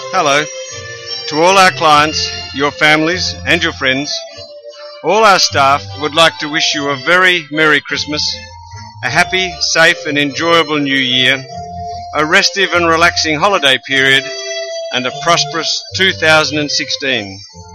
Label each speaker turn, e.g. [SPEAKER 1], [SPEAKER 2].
[SPEAKER 1] Hello. To all our clients, your families and your friends, all our staff would like to wish you a very Merry Christmas, a happy, safe and enjoyable New Year, a restive and relaxing holiday period, and a prosperous 2016.